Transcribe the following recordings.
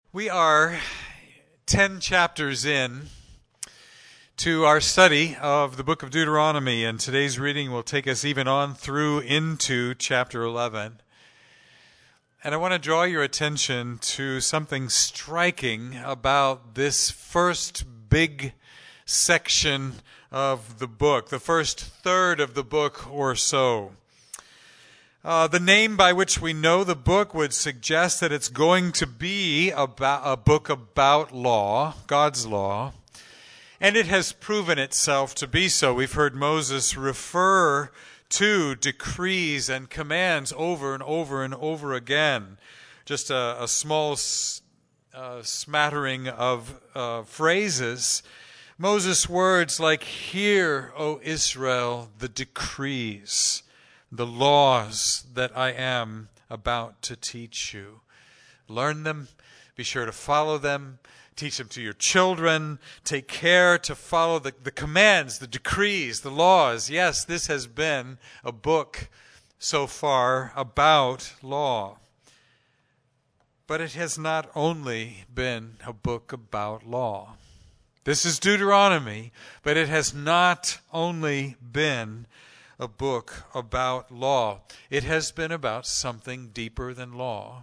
We are 10 chapters in to our study of the book of Deuteronomy, and today's reading will take us even on through into chapter 11. And I want to draw your attention to something striking about this first big section of the book, the first third of the book or so. The name by which we know the book would suggest that it's going to be about a book about law, God's law, and it has proven itself to be so. We've heard Moses refer to decrees and commands over and over and over again. Just a small smattering of phrases. Moses' words like, "Hear, O Israel, the decrees, the laws that I am about to teach you. Learn them, be sure to follow them, teach them to your children, take care to follow the commands, the decrees, the laws." Yes, this has been a book so far about law. But it has not only been a book about law. This is Deuteronomy, but it has not only been a book about law. It has been about something deeper than law.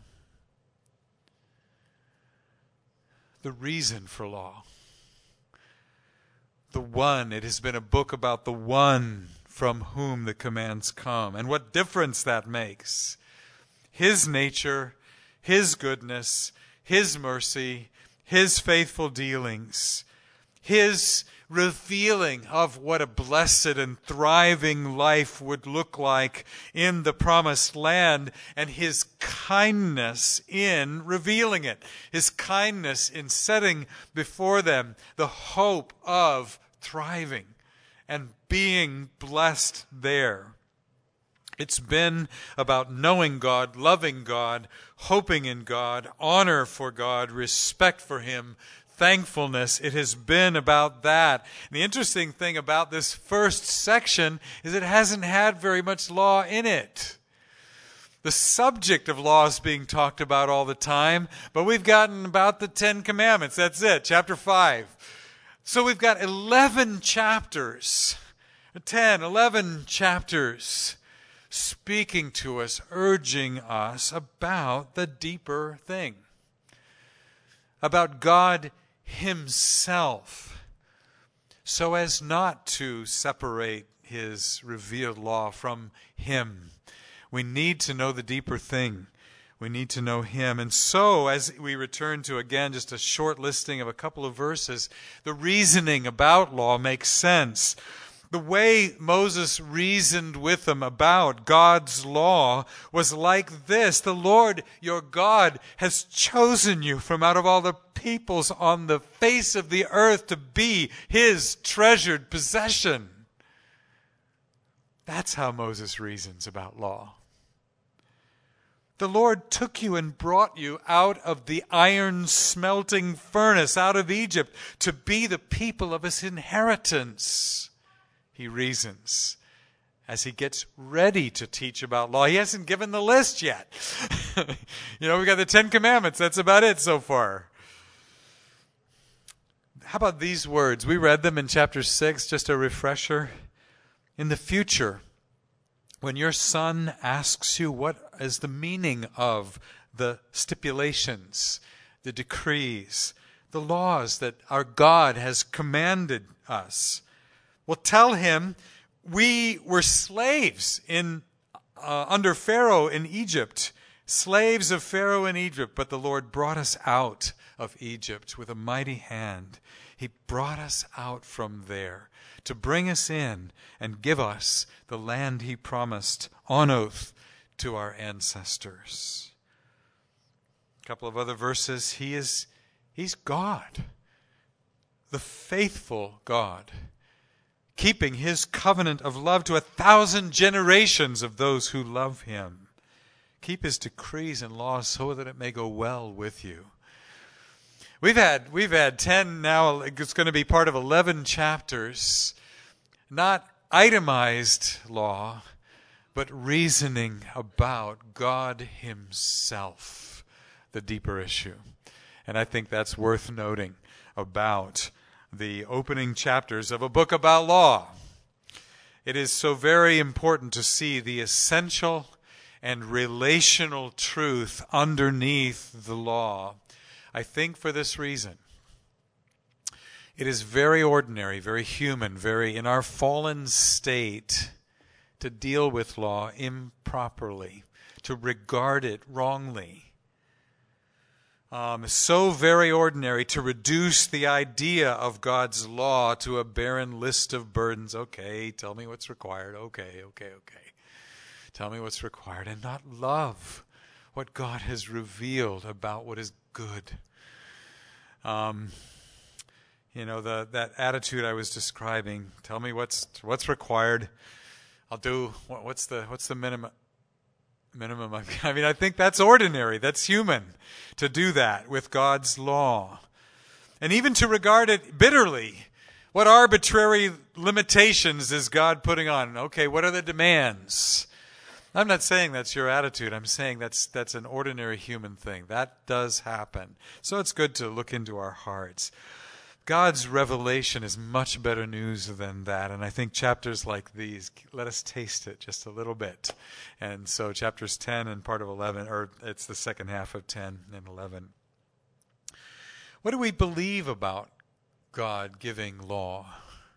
The reason for law. It has been a book about the one from whom the commands come, and what difference that makes. His nature, His goodness, His mercy, His faithful dealings, His revealing of what a blessed and thriving life would look like in the promised land, and His kindness in revealing it. His kindness in setting before them the hope of thriving and being blessed there. It's been about knowing God, loving God, hoping in God, honor for God, respect for Him, thankfulness. It has been about that. And the interesting thing about this first section is it hasn't had very much law in it. The subject of law is being talked about all the time, but we've gotten about the 10 Commandments. That's it, chapter 5. So we've got 11 chapters, 11 chapters speaking to us, urging us about the deeper thing, about God Himself, so as not to separate His revealed law from Him. We need to know the deeper thing. We need to know Him. And so, as we return to, again, just a short listing of a couple of verses, the reasoning about law makes sense. The way Moses reasoned with them about God's law was like this: the Lord your God has chosen you from out of all the peoples on the face of the earth to be His treasured possession. That's how Moses reasons about law. The Lord took you and brought you out of the iron smelting furnace, out of Egypt, to be the people of His inheritance. He reasons as he gets ready to teach about law. He hasn't given the list yet. We got the 10 Commandments. That's about it so far. How about these words? We read them in chapter 6, just a refresher. In the future, when your son asks you what is the meaning of the stipulations, the decrees, the laws that our God has commanded us, well, tell him we were slaves under Pharaoh in Egypt, slaves of Pharaoh in Egypt, but the Lord brought us out of Egypt with a mighty hand. He brought us out from there to bring us in and give us the land He promised on oath to our ancestors. A couple of other verses. He's God, the faithful God, keeping His covenant of love to 1,000 generations of those who love Him. Keep His decrees and laws so that it may go well with you. We've had 10 now. It's going to be part of 11 chapters. Not itemized law, but reasoning about God Himself, the deeper issue. And I think that's worth noting about the opening chapters of a book about law. It is so very important to see the essential and relational truth underneath the law. I think for this reason. It is very ordinary, very human, very in our fallen state to deal with law improperly, to regard it wrongly. So very ordinary to reduce the idea of God's law to a barren list of burdens. Okay, tell me what's required. Okay. Tell me what's required, and not love what God has revealed about what is good. That attitude I was describing. Tell me what's required. I'll do. What's the minimum? I think that's ordinary. That's human to do that with God's law, and even to regard it bitterly. What arbitrary limitations is God putting on? Okay, what are the demands? I'm not saying that's your attitude. I'm saying that's an ordinary human thing. That does happen. So it's good to look into our hearts. God's revelation is much better news than that. And I think chapters like these, let us taste it just a little bit. And so chapters 10 and part of 11, or it's the second half of 10 and 11. What do we believe about God giving law?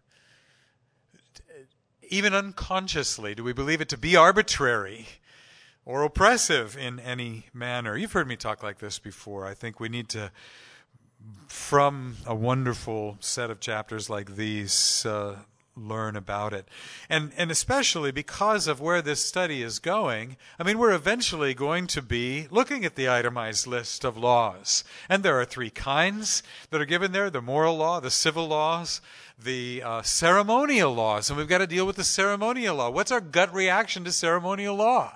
Even unconsciously, do we believe it to be arbitrary or oppressive in any manner? You've heard me talk like this before. I think we need to, from a wonderful set of chapters like these, learn about it. And especially because of where this study is going, we're eventually going to be looking at the itemized list of laws. And there are three kinds that are given there: the moral law, the civil laws, the ceremonial laws. And we've got to deal with the ceremonial law. What's our gut reaction to ceremonial law?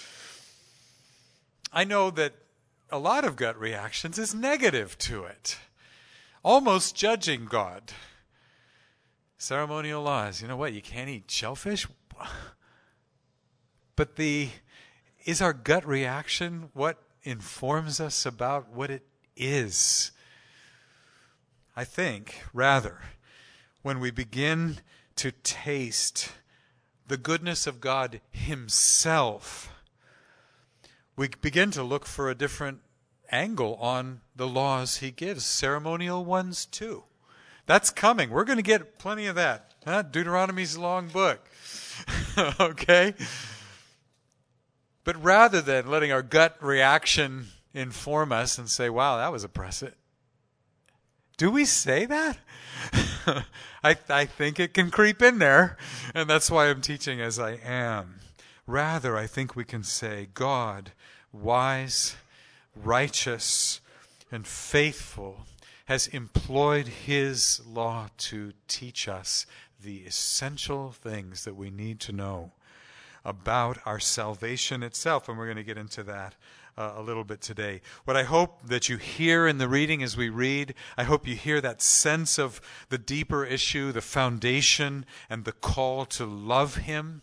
I know that a lot of gut reactions is negative to it, almost judging God. Ceremonial laws, you know what, you can't eat shellfish? But is our gut reaction what informs us about what it is? I think, rather, when we begin to taste the goodness of God Himself, we begin to look for a different angle on the laws He gives, ceremonial ones too. That's coming. We're going to get plenty of that. Deuteronomy's a long book. Okay? But rather than letting our gut reaction inform us and say, wow, that was oppressive. Do we say that? I think it can creep in there, and that's why I'm teaching as I am. Rather, I think we can say, God, wise, righteous, and faithful, has employed His law to teach us the essential things that we need to know about our salvation itself. And we're going to get into that a little bit today. What I hope that you hear in the reading as we read, I hope you hear that sense of the deeper issue, the foundation, and the call to love Him.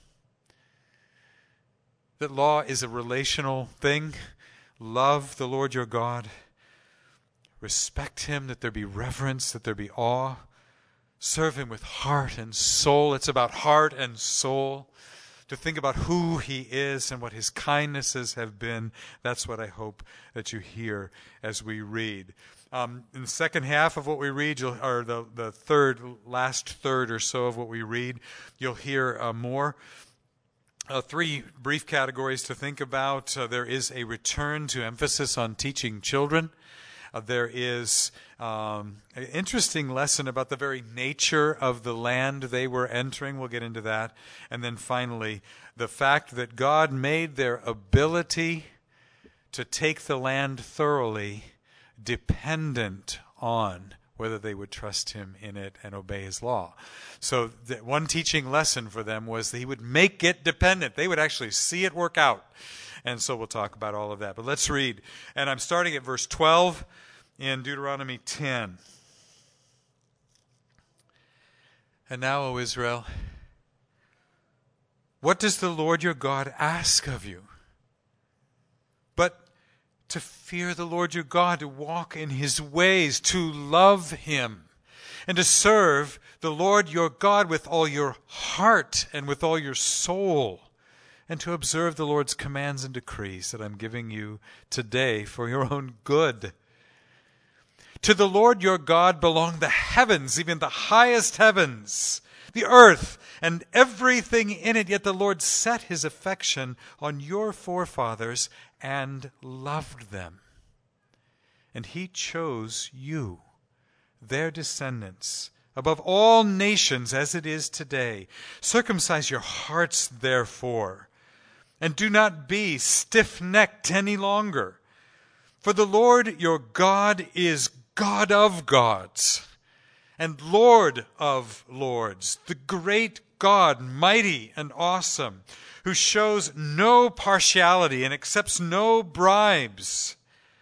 That law is a relational thing. Love the Lord your God. Respect Him, that there be reverence, that there be awe. Serve Him with heart and soul. It's about heart and soul. To think about who He is and what His kindnesses have been. That's what I hope that you hear as we read. In the second half of what we read, or the last third or so of what we read, you'll hear more. Three brief categories to think about. There is a return to emphasis on teaching children. There is an interesting lesson about the very nature of the land they were entering. We'll get into that. And then finally, the fact that God made their ability to take the land thoroughly dependent on whether they would trust Him in it and obey His law. So one teaching lesson for them was that He would make it dependent. They would actually see it work out. And so we'll talk about all of that. But let's read. And I'm starting at verse 12 in Deuteronomy 10. And now, O Israel, what does the Lord your God ask of you? But to fear the Lord your God, to walk in his ways, to love him, and to serve the Lord your God with all your heart and with all your soul, and to observe the Lord's commands and decrees that I'm giving you today for your own good. To the Lord your God belong the heavens, even the highest heavens, the earth, and everything in it. Yet the Lord set his affection on your forefathers and loved them. And he chose you, their descendants, above all nations as it is today. Circumcise your hearts, therefore, and do not be stiff-necked any longer. For the Lord your God is God of gods and Lord of lords, the great God, mighty and awesome, who shows no partiality and accepts no bribes.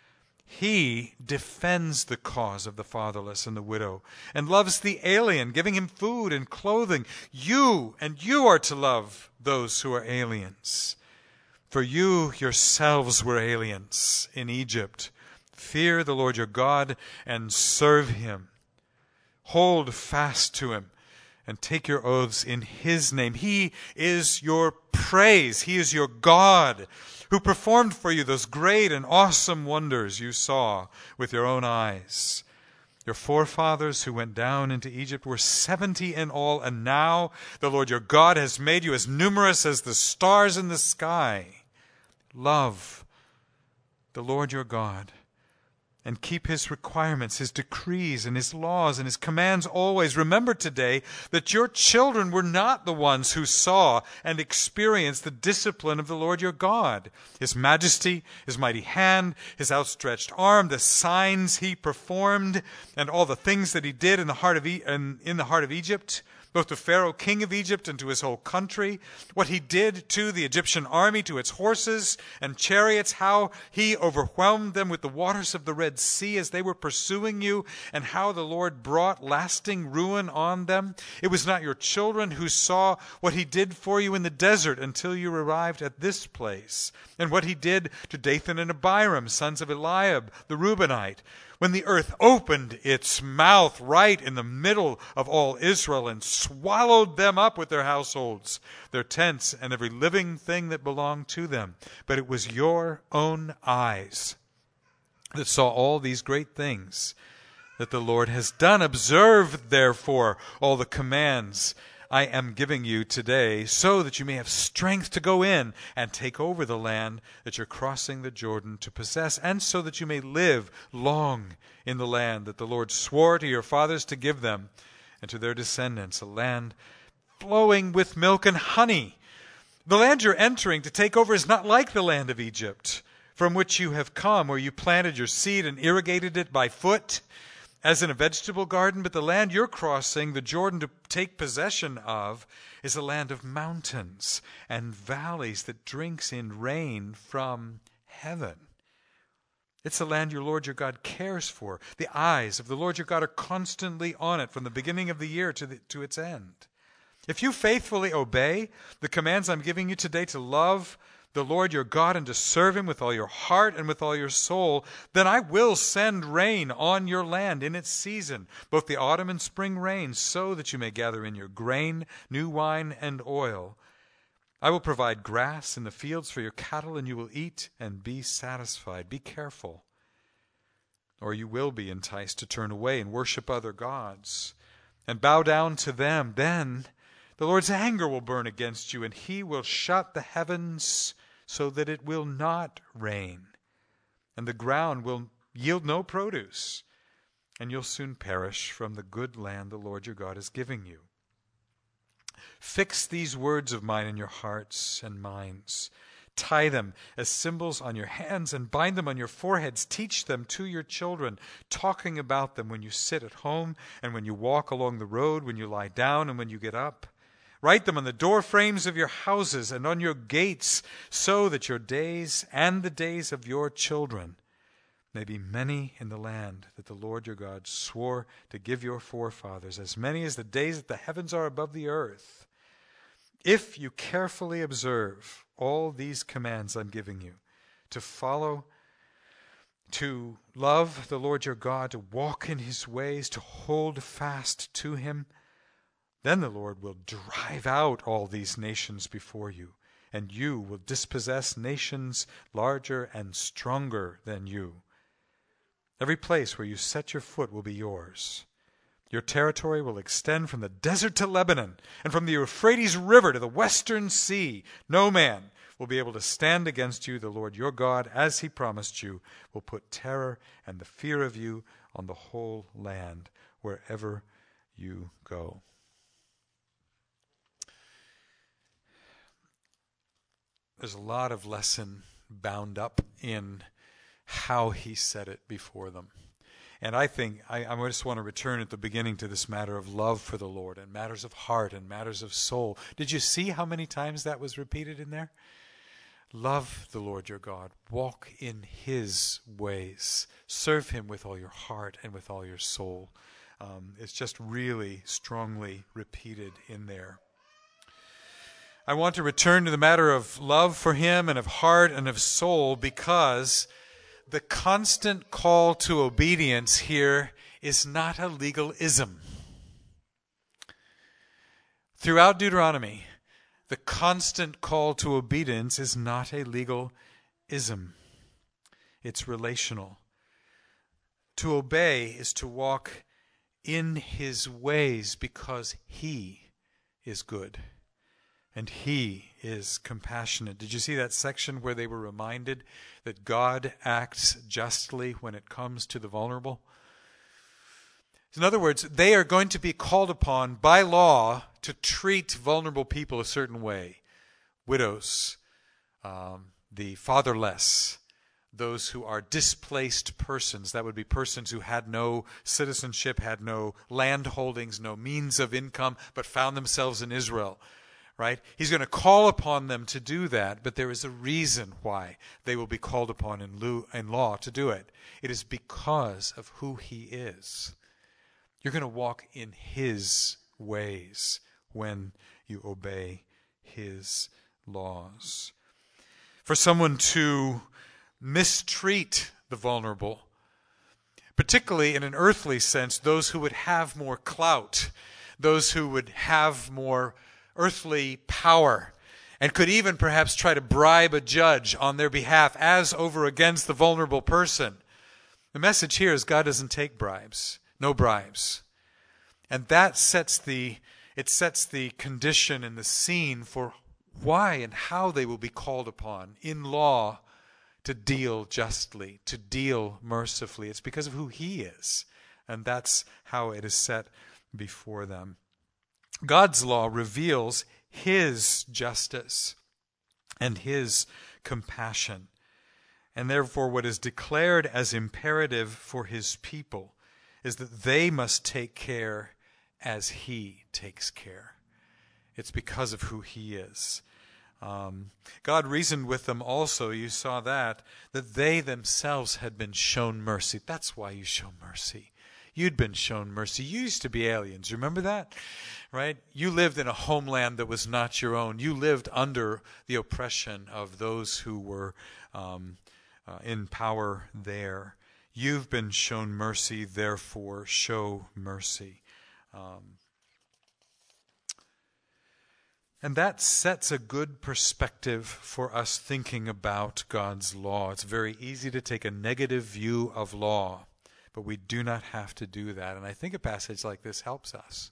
He defends the cause of the fatherless and the widow and loves the alien, giving him food and clothing. You are to love those who are aliens. For you yourselves were aliens in Egypt. Fear the Lord your God and serve him. Hold fast to him and take your oaths in his name. He is your praise. He is your God who performed for you those great and awesome wonders you saw with your own eyes. Your forefathers who went down into Egypt were 70 in all, and now the Lord your God has made you as numerous as the stars in the sky. Love the Lord your God and keep his requirements, his decrees, and his laws, and his commands always. Remember today that your children were not the ones who saw and experienced the discipline of the Lord your God, his majesty, his mighty hand, his outstretched arm, the signs he performed, and all the things that he did in the heart of Egypt, both to Pharaoh, king of Egypt, and to his whole country, what he did to the Egyptian army, to its horses and chariots, how he overwhelmed them with the waters of the Red Sea as they were pursuing you, and how the Lord brought lasting ruin on them. It was not your children who saw what he did for you in the desert until you arrived at this place, and what he did to Dathan and Abiram, sons of Eliab, the Reubenite, when the earth opened its mouth right in the middle of all Israel and swallowed them up with their households, their tents, and every living thing that belonged to them. But it was your own eyes that saw all these great things that the Lord has done. Observe, therefore, all the commands I am giving you today, so that you may have strength to go in and take over the land that you're crossing the Jordan to possess, and so that you may live long in the land that the Lord swore to your fathers to give them and to their descendants, a land flowing with milk and honey. The land you're entering to take over is not like the land of Egypt, from which you have come, where you planted your seed and irrigated it by foot, as in a vegetable garden, but the land you're crossing the Jordan to take possession of is a land of mountains and valleys that drinks in rain from heaven. It's a land your Lord your God cares for. The eyes of the Lord your God are constantly on it from the beginning of the year to its end. If you faithfully obey the commands I'm giving you today to love the Lord your God and to serve him with all your heart and with all your soul, then I will send rain on your land in its season, both the autumn and spring rains, so that you may gather in your grain, new wine, and oil. I will provide grass in the fields for your cattle, and you will eat and be satisfied. Be careful, or you will be enticed to turn away and worship other gods and bow down to them. Then the Lord's anger will burn against you, and he will shut the heavens so that it will not rain, and the ground will yield no produce, and you'll soon perish from the good land the Lord your God is giving you. Fix these words of mine in your hearts and minds. Tie them as symbols on your hands and bind them on your foreheads. Teach them to your children, talking about them when you sit at home and when you walk along the road, when you lie down and when you get up. Write them on the door frames of your houses and on your gates, so that your days and the days of your children may be many in the land that the Lord your God swore to give your forefathers, as many as the days that the heavens are above the earth. If you carefully observe all these commands I'm giving you, to follow to love the Lord your God, to walk in his ways, to hold fast to him, then the Lord will drive out all these nations before you, and you will dispossess nations larger and stronger than you. Every place where you set your foot will be yours. Your territory will extend from the desert to Lebanon, and from the Euphrates River to the western sea. No man will be able to stand against you. The Lord your God, as he promised you, will put terror and the fear of you on the whole land, wherever you go. There's a lot of lesson bound up in how he said it before them. And I think I just want to return at the beginning to this matter of love for the Lord and matters of heart and matters of soul. Did you see how many times that was repeated in there? Love the Lord your God. Walk in his ways. Serve him with all your heart and with all your soul. It's just really strongly repeated in there. I want to return to the matter of love for him and of heart and of soul, because the constant call to obedience here is not a legalism. Throughout Deuteronomy, the constant call to obedience is not a legalism. It's relational. To obey is to walk in his ways because he is good and he is compassionate. Did you see that section where they were reminded that God acts justly when it comes to the vulnerable? In other words, they are going to be called upon by law to treat vulnerable people a certain way. Widows, the fatherless, those who are displaced persons. That would be persons who had no citizenship, had no land holdings, no means of income, but found themselves in Israel. Right? He's going to call upon them to do that, but there is a reason why they will be called upon in law to do it. It is because of who he is. You're going to walk in his ways when you obey his laws. For someone to mistreat the vulnerable, particularly in an earthly sense, those who would have more clout, those who would have more earthly power, and could even perhaps try to bribe a judge on their behalf as over against the vulnerable person. The message here is God doesn't take bribes. No bribes. And that sets the condition and the scene for why and how they will be called upon in law to deal justly, to deal mercifully. It's because of who he is. And that's how it is set before them. God's law reveals his justice and his compassion. And therefore what is declared as imperative for his people is that they must take care as he takes care. It's because of who he is. God reasoned with them also, you saw that they themselves had been shown mercy. That's why you show mercy. You'd been shown mercy. You used to be aliens. Remember that? Right? You lived in a homeland that was not your own. You lived under the oppression of those who were in power there. You've been shown mercy, therefore show mercy. And that sets a good perspective for us thinking about God's law. It's very easy to take a negative view of law, but we do not have to do that. And I think a passage like this helps us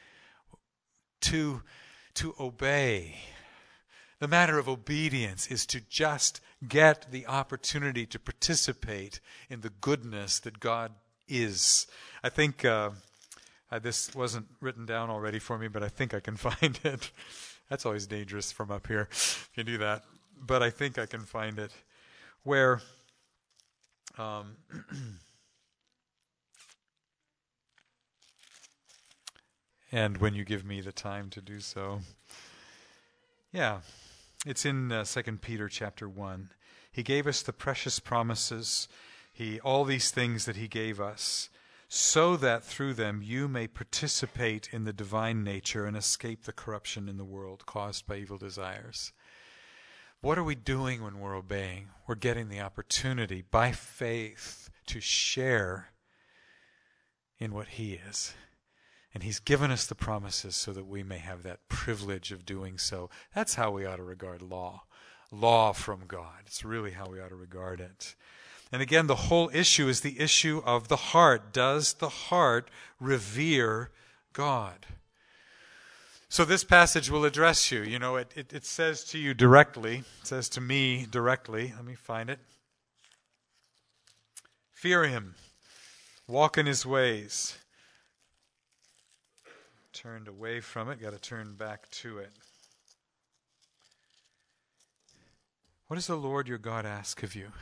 to obey. The matter of obedience is to just get the opportunity to participate in the goodness that God is. I think this wasn't written down already for me, but I think I can find it. That's always dangerous from up here if you do that. But I think I can find it where and when you give me the time to do so. Yeah, it's in 2 Peter chapter 1. He gave us the precious promises, all these things that he gave us, so that through them you may participate in the divine nature and escape the corruption in the world caused by evil desires. What are we doing when we're obeying? We're getting the opportunity by faith to share in what He is. And He's given us the promises so that we may have that privilege of doing so. That's how we ought to regard law. Law from God. It's really how we ought to regard it. And again, the whole issue is the issue of the heart. Does the heart revere God? So this passage will address you. You know, it says to you directly. It says to me directly. Let me find it. Fear Him. Walk in His ways. Turned away from it. Got to turn back to it. What does the Lord your God ask of you?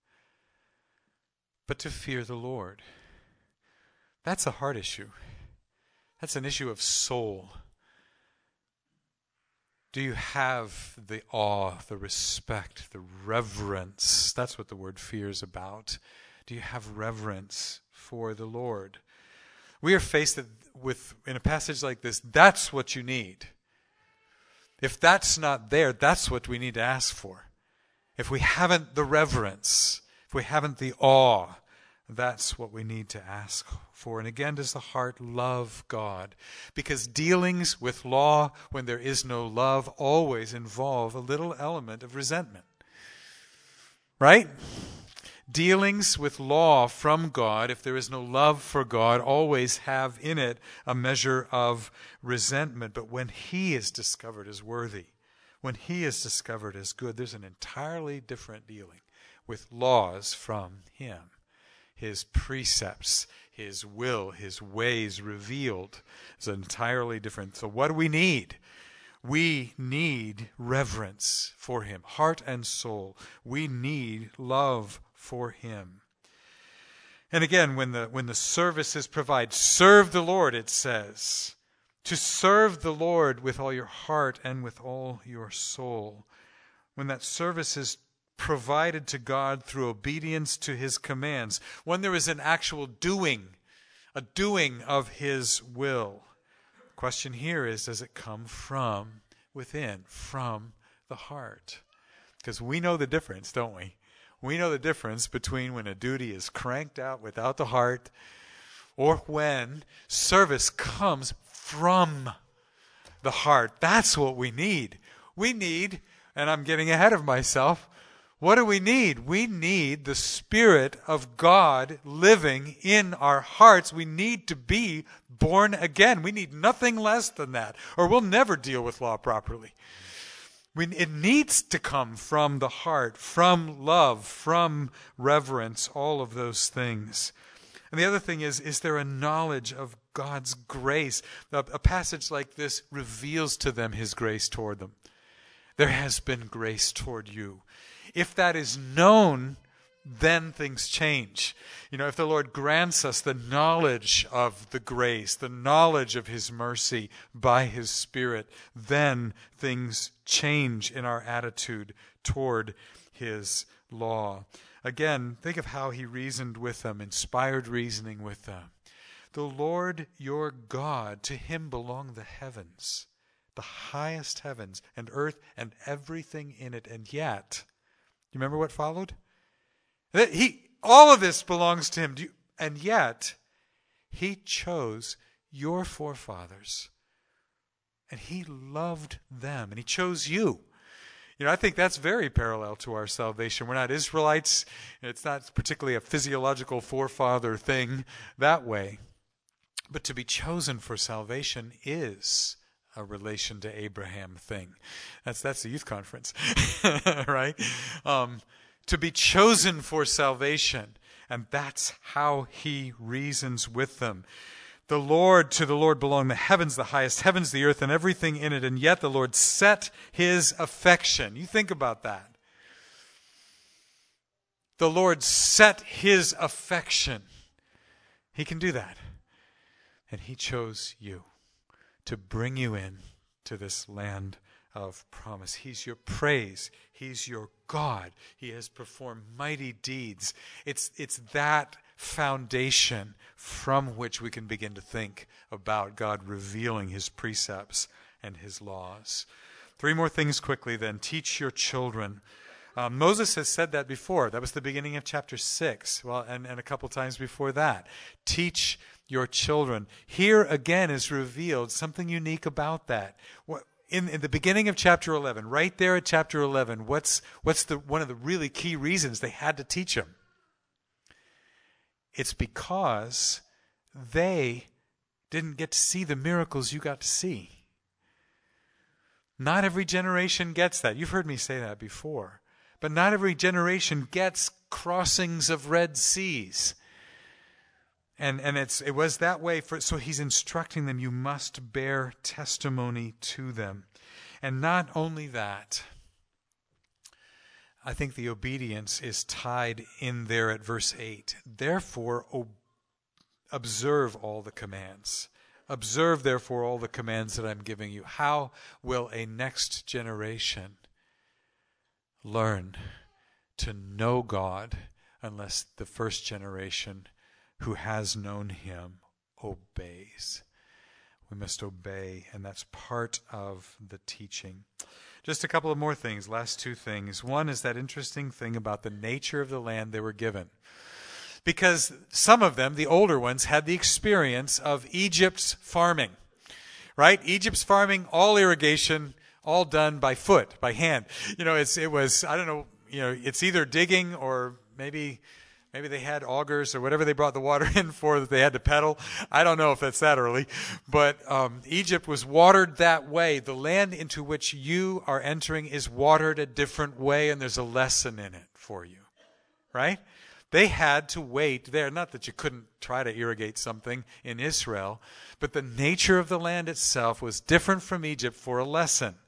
But to fear the Lord. That's a heart issue. That's an issue of soul. Do you have the awe, the respect, the reverence? That's what the word fear is about. Do you have reverence for the Lord? We are faced with, in a passage like this, that's what you need. If that's not there, that's what we need to ask for. If we haven't the reverence, if we haven't the awe, that's what we need to ask for. And again, does the heart love God? Because dealings with law when there is no love always involve a little element of resentment. Right? Dealings with law from God, if there is no love for God, always have in it a measure of resentment. But when He is discovered as worthy, when He is discovered as good, there's an entirely different dealing with laws from Him. His precepts, His will, His ways revealed is entirely different. So what do we need? We need reverence for Him, heart and soul. We need love for Him. And again, when the services provide, serve the Lord, it says. To serve the Lord with all your heart and with all your soul. When that service is provided to God through obedience to His commands, when there is an actual doing, a doing of His will. The question here is, does it come from within, from the heart? Because we know the difference, don't we? We know the difference between when a duty is cranked out without the heart or when service comes from the heart. That's what we need. We need, and I'm getting ahead of myself, what do we need? We need the Spirit of God living in our hearts. We need to be born again. We need nothing less than that, or we'll never deal with law properly. It needs to come from the heart, from love, from reverence, all of those things. And the other thing is there a knowledge of God's grace? A passage like this reveals to them His grace toward them. There has been grace toward you. If that is known, then things change. You know, if the Lord grants us the knowledge of the grace, the knowledge of His mercy by His Spirit, then things change in our attitude toward His law. Again, think of how He reasoned with them, inspired reasoning with them. The Lord your God, to Him belong the heavens, the highest heavens and earth and everything in it. And yet, you remember what followed? All of this belongs to Him. And yet, He chose your forefathers. And He loved them. And He chose you. You know, I think that's very parallel to our salvation. We're not Israelites. It's not particularly a physiological forefather thing that way. But to be chosen for salvation is a relation to Abraham thing. That's the youth conference, right? To be chosen for salvation, and that's how He reasons with them. To the Lord belong the heavens, the highest heavens, the earth, and everything in it, and yet the Lord set His affection. You think about that. The Lord set His affection. He can do that. And He chose you to bring you in to this land of promise. He's your praise. He's your God. He has performed mighty deeds. It's that foundation from which we can begin to think about God revealing His precepts and His laws. 3 more things quickly then. Teach your children. Moses has said that before. That was the beginning of chapter 6. Well, and a couple times before that. Teach your children. Here again is revealed something unique about that. In the beginning of chapter 11, right there at chapter 11, what's one of the really key reasons they had to teach them? It's because they didn't get to see the miracles you got to see. Not every generation gets that. You've heard me say that before. But not every generation gets crossings of Red Seas. And it was that way. So he's instructing them, you must bear testimony to them. And not only that, I think the obedience is tied in there at verse 8. Therefore, observe all the commands. Observe, therefore, all the commands that I'm giving you. How will a next generation learn to know God unless the first generation who has known him obeys? We must obey, and that's part of the teaching. Just a couple of more things, last 2 things. One is that interesting thing about the nature of the land they were given. Because some of them, the older ones, had the experience of Egypt's farming, right? Egypt's farming, all irrigation, all done by foot, by hand. It was, I don't know, it's either digging or maybe they had augers or whatever they brought the water in for that they had to pedal. I don't know if that's that early. But Egypt was watered that way. The land into which you are entering is watered a different way, and there's a lesson in it for you, right? They had to wait there. Not that you couldn't try to irrigate something in Israel, but the nature of the land itself was different from Egypt for a lesson.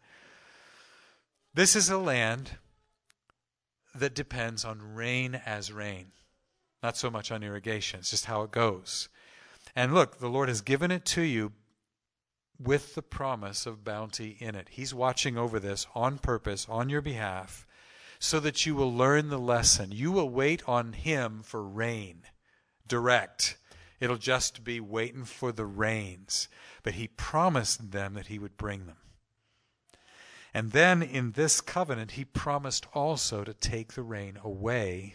This is a land that depends on rain as rain. Not so much on irrigation. It's just how it goes. And look, the Lord has given it to you with the promise of bounty in it. He's watching over this on purpose, on your behalf, so that you will learn the lesson. You will wait on him for rain, direct. It'll just be waiting for the rains. But he promised them that he would bring them. And then in this covenant, he promised also to take the rain away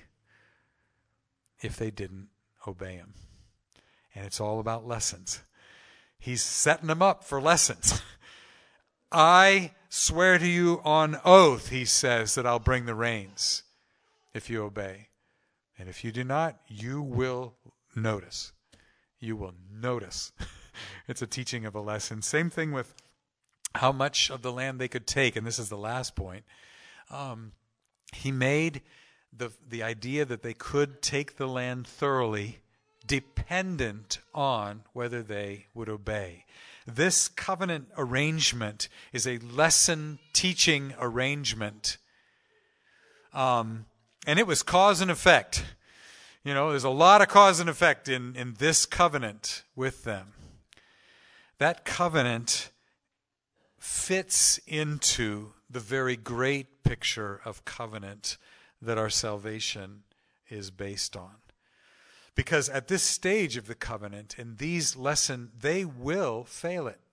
if they didn't obey him. And it's all about lessons. He's setting them up for lessons. I swear to you on oath, he says, that I'll bring the rains if you obey. And if you do not, you will notice. You will notice. It's a teaching of a lesson. Same thing with how much of the land they could take. And this is the last point. He made the idea that they could take the land thoroughly dependent on whether they would obey. This covenant arrangement is a lesson teaching arrangement. And it was cause and effect. There's a lot of cause and effect in this covenant with them. That covenant fits into the very great picture of covenant that our salvation is based on. Because at this stage of the covenant, in these lessons, they will fail it.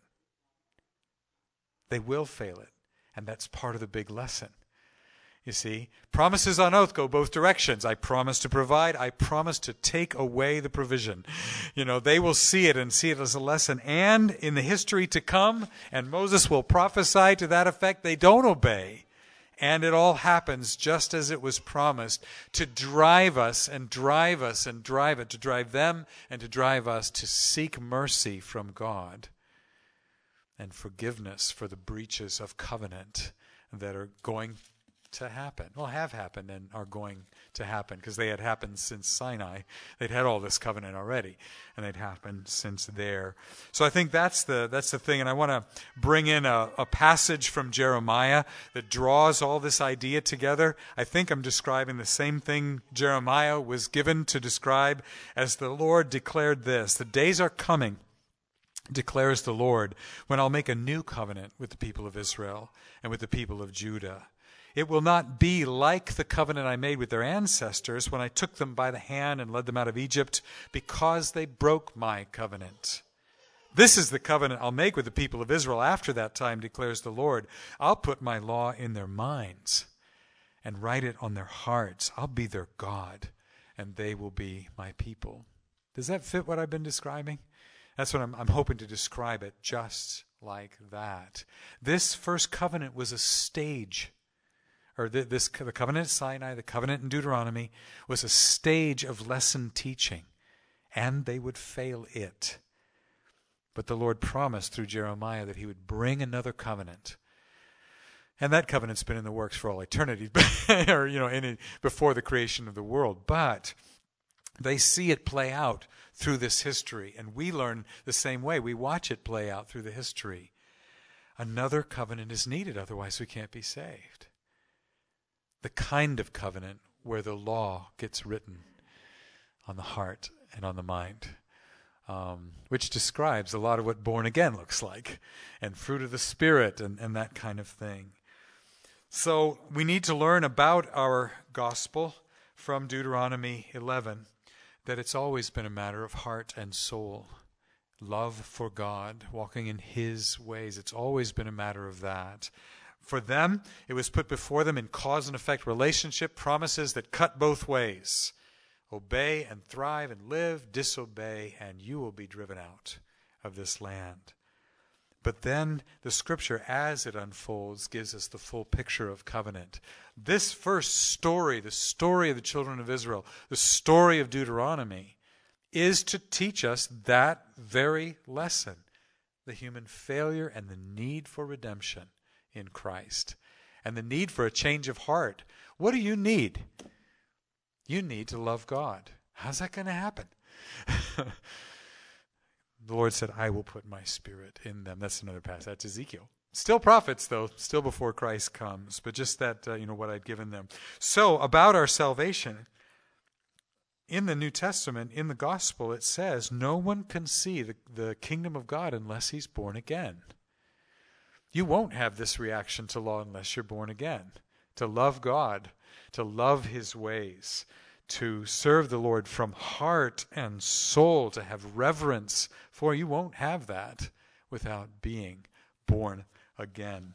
They will fail it. And that's part of the big lesson. You see, promises on oath go both directions. I promise to provide. I promise to take away the provision. They will see it and see it as a lesson. And in the history to come, and Moses will prophesy to that effect, they don't obey. And it all happens just as it was promised to drive us and drive us and drive it, to drive them and to drive us to seek mercy from God and forgiveness for the breaches of covenant that are going to happen. Well, have happened and are going to happen, because they had happened since Sinai. They'd had all this covenant already, and they'd happened since there. So I think that's the thing, and I want to bring in a passage from Jeremiah that draws all this idea together. I think I'm describing the same thing Jeremiah was given to describe as the Lord declared this: "The days are coming, declares the Lord, when I'll make a new covenant with the people of Israel and with the people of Judah. It will not be like the covenant I made with their ancestors when I took them by the hand and led them out of Egypt, because they broke my covenant. This is the covenant I'll make with the people of Israel after that time, declares the Lord. I'll put my law in their minds and write it on their hearts. I'll be their God, and they will be my people. Does that fit what I've been describing? That's what I'm hoping to describe it, just like that. This first covenant was a stage, or the covenant at Sinai, the covenant in Deuteronomy, was a stage of lesson teaching, and they would fail it. But the Lord promised through Jeremiah that he would bring another covenant. And that covenant's been in the works for all eternity, or before the creation of the world. But they see it play out through this history, and we learn the same way. We watch it play out through the history. Another covenant is needed, otherwise we can't be saved. The kind of covenant where the law gets written on the heart and on the mind, which describes a lot of what born again looks like, and fruit of the Spirit, and that kind of thing. So we need to learn about our gospel from Deuteronomy 11, that it's always been a matter of heart and soul. Love for God, walking in His ways. It's always been a matter of that. For them, it was put before them in cause and effect relationship, promises that cut both ways. Obey and thrive and live, disobey, and you will be driven out of this land. But then the Scripture, as it unfolds, gives us the full picture of covenant. This first story, the story of the children of Israel, the story of Deuteronomy, is to teach us that very lesson, the human failure and the need for redemption in Christ, and the need for a change of heart. What do you need? You need to love God. How's that going to happen? The Lord said, I will put my Spirit in them. That's another passage. That's Ezekiel. Still prophets, though, still before Christ comes, but just that, what I'd given them. So, about our salvation, in the New Testament, in the Gospel, it says, no one can see the kingdom of God unless he's born again. You won't have this reaction to law unless you're born again. To love God, to love His ways, to serve the Lord from heart and soul, to have reverence for. You won't have that without being born again.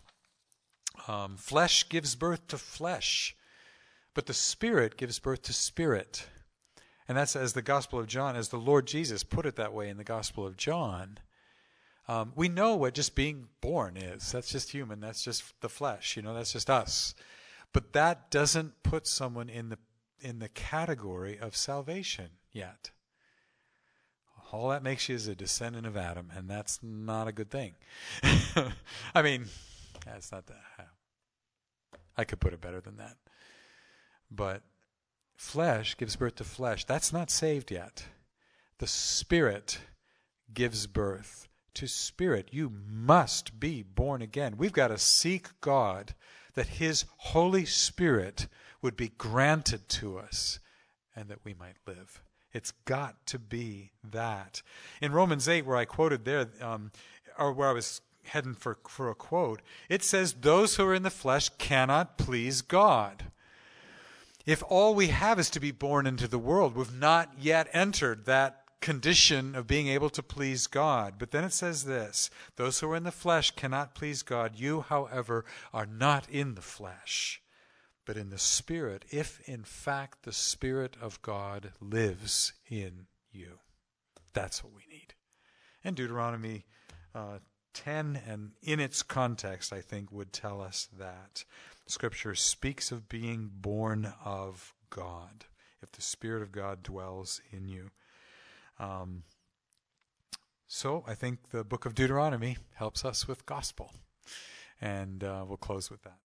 Flesh gives birth to flesh, but the Spirit gives birth to spirit. And that's as the Gospel of John, as the Lord Jesus put it that way in the Gospel of John. We know what just being born is. That's just human. That's just the flesh. That's just us. But that doesn't put someone in the category of salvation yet. All that makes you is a descendant of Adam, and that's not a good thing. I mean, that's not that. I could put it better than that. But flesh gives birth to flesh. That's not saved yet. The Spirit gives birth to spirit. You must be born again. We've got to seek God that His Holy Spirit would be granted to us and that we might live. It's got to be that. In Romans 8, where I quoted there, or where I was heading for a quote, it says, those who are in the flesh cannot please God. If all we have is to be born into the world, we've not yet entered that condition of being able to please God. But then it says this, those who are in the flesh cannot please God. You, however, are not in the flesh, but in the Spirit, if in fact the Spirit of God lives in you. That's what we need. And Deuteronomy 10, and in its context, I think, would tell us that. Scripture speaks of being born of God, if the Spirit of God dwells in you. So I think the book of Deuteronomy helps us with gospel. And we'll close with that.